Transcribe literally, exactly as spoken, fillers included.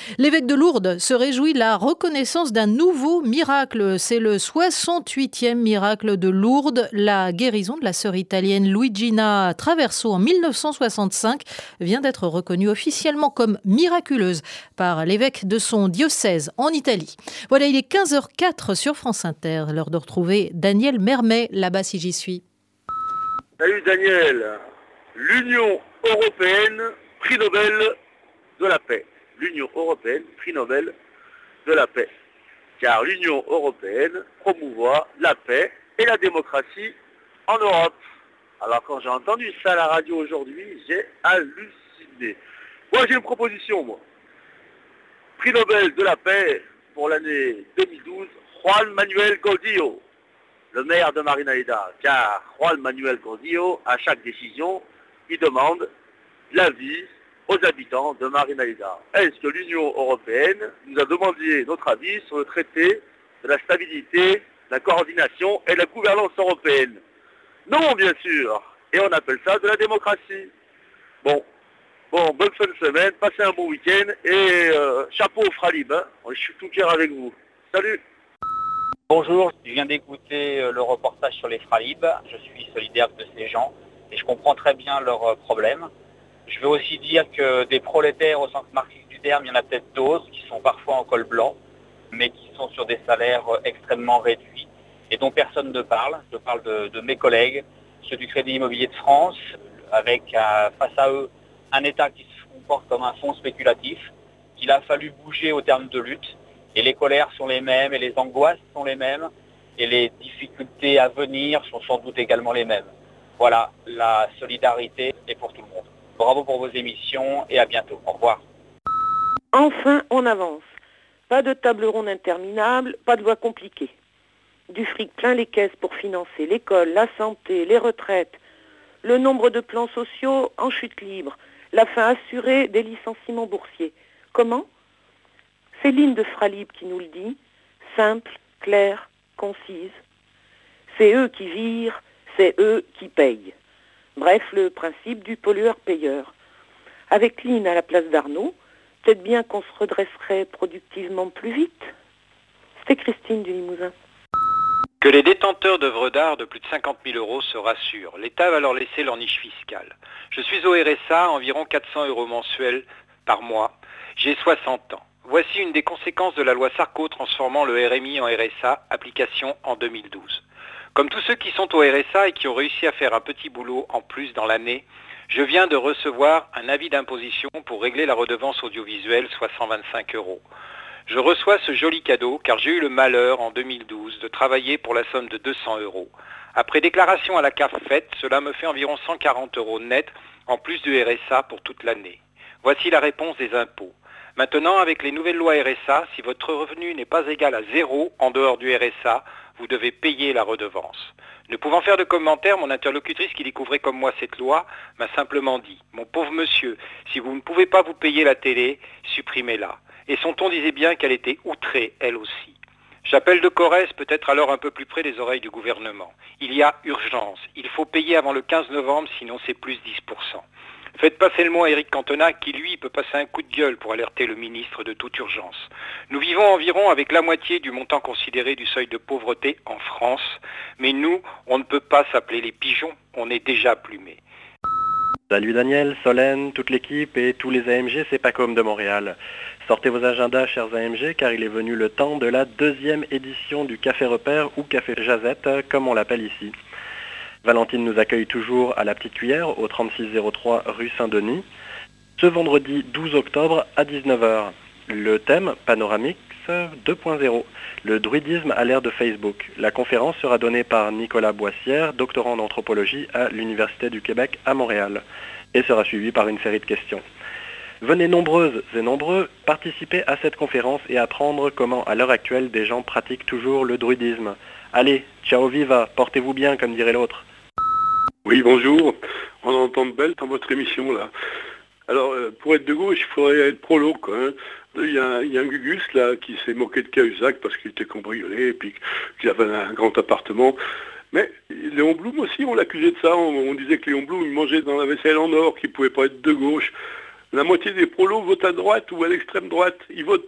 L'évêque de Lourdes se réjouit de la reconnaissance d'un nouveau miracle. C'est le soixante-huitième miracle de Lourdes. La guérison de la sœur italienne Luigina Traverso en mille neuf cent soixante-cinq vient d'être reconnue officiellement comme miraculeuse par l'évêque de son diocèse en Italie. Voilà, il est quinze heures quatre sur France Inter. L'heure de retrouver Daniel Mermet, là-bas si j'y suis. Salut Daniel. L'Union européenne, prix Nobel de la paix. L'Union européenne, prix Nobel de la paix. Car l'Union européenne promouvoit la paix et la démocratie en Europe. Alors quand j'ai entendu ça à la radio aujourd'hui, j'ai halluciné. Moi j'ai une proposition, moi. Prix Nobel de la paix pour l'année deux mille douze, Juan Manuel Gordillo, le maire de Marinaleda. Car Juan Manuel Gordillo, à chaque décision, il demande l'avis aux habitants de Marinaleda. Est-ce que l'Union européenne nous a demandé notre avis sur le traité de la stabilité, la coordination et la gouvernance européenne? Non, bien sûr. Et on appelle ça de la démocratie. Bon, bon, bonne fin de semaine, passez un bon week-end et euh, chapeau au Fralib. Hein. Je suis tout cœur avec vous. Salut. Bonjour, je viens d'écouter le reportage sur les Fralib. Je suis solidaire de ces gens et je comprends très bien leurs problèmes. Je veux aussi dire que des prolétaires au sens marxiste du terme, il y en a peut-être d'autres qui sont parfois en col blanc, mais qui sont sur des salaires extrêmement réduits et dont personne ne parle. Je parle de, de mes collègues, ceux du Crédit Immobilier de France, avec euh, face à eux un État qui se comporte comme un fonds spéculatif, qu'il a fallu bouger au terme de lutte. Et les colères sont les mêmes, et les angoisses sont les mêmes, et les difficultés à venir sont sans doute également les mêmes. Voilà, la solidarité est pour tout le monde. Bravo pour vos émissions et à bientôt. Au revoir. Enfin, on avance. Pas de table ronde interminable, pas de voie compliquée. Du fric plein les caisses pour financer l'école, la santé, les retraites, le nombre de plans sociaux en chute libre, la fin assurée des licenciements boursiers. Comment ? C'est Line de Fralib qui nous le dit, simple, claire, concise. C'est eux qui virent, c'est eux qui payent. Bref, le principe du pollueur-payeur. Avec Line à la place d'Arnaud, peut-être bien qu'on se redresserait productivement plus vite. C'était Christine du Limousin. Que les détenteurs d'œuvres d'art de plus de cinquante mille euros se rassurent. L'État va leur laisser leur niche fiscale. Je suis au R S A, environ quatre cents euros mensuels par mois. J'ai soixante ans. Voici une des conséquences de la loi Sarko transformant le R M I en R S A, application en deux mille douze. Comme tous ceux qui sont au R S A et qui ont réussi à faire un petit boulot en plus dans l'année, je viens de recevoir un avis d'imposition pour régler la redevance audiovisuelle, soit cent vingt-cinq euros. Je reçois ce joli cadeau car j'ai eu le malheur en deux mille douze de travailler pour la somme de deux cents euros. Après déclaration à la C A F faite, cela me fait environ cent quarante euros net en plus du R S A pour toute l'année. Voici la réponse des impôts. Maintenant, avec les nouvelles lois R S A, si votre revenu n'est pas égal à zéro en dehors du R S A, vous devez payer la redevance. Ne pouvant faire de commentaires, mon interlocutrice qui découvrait comme moi cette loi m'a simplement dit « Mon pauvre monsieur, si vous ne pouvez pas vous payer la télé, supprimez-la ». Et son ton disait bien qu'elle était outrée, elle aussi. J'appelle de Corrèze, peut-être alors un peu plus près des oreilles du gouvernement. Il y a urgence. Il faut payer avant le quinze novembre, sinon c'est plus dix pour cent. Faites passer le mot à Éric Cantona qui, lui, peut passer un coup de gueule pour alerter le ministre de toute urgence. Nous vivons environ avec la moitié du montant considéré du seuil de pauvreté en France. Mais nous, on ne peut pas s'appeler les pigeons, on est déjà plumés. Salut Daniel, Solène, toute l'équipe et tous les A M G, c'est Pacôme de Montréal. Sortez vos agendas, chers A M G, car il est venu le temps de la deuxième édition du Café Repère ou Café Jazette, comme on l'appelle ici. Valentine nous accueille toujours à la Petite Cuillère, au trente-six zéro trois rue Saint-Denis, ce vendredi douze octobre à dix-neuf heures. Le thème, Panoramix deux point zéro, le druidisme à l'ère de Facebook. La conférence sera donnée par Nicolas Boissière, doctorant d'anthropologie à l'Université du Québec à Montréal, et sera suivie par une série de questions. Venez nombreuses et nombreux participer à cette conférence et apprendre comment, à l'heure actuelle, des gens pratiquent toujours le druidisme. Allez, ciao viva, portez-vous bien, comme dirait l'autre. Oui, bonjour. On entend de belle dans votre émission, là. Alors, euh, pour être de gauche, il faudrait être prolo, quoi. Hein. Il y, a, il y a un Gugus, là, qui s'est moqué de Cahuzac parce qu'il était cambriolé et puis qu'il avait un grand appartement. Mais Léon Blum aussi, on l'accusait de ça. On, on disait que Léon Blum, il mangeait dans la vaisselle en or, qu'il ne pouvait pas être de gauche. La moitié des prolos votent à droite ou à l'extrême droite. Ils votent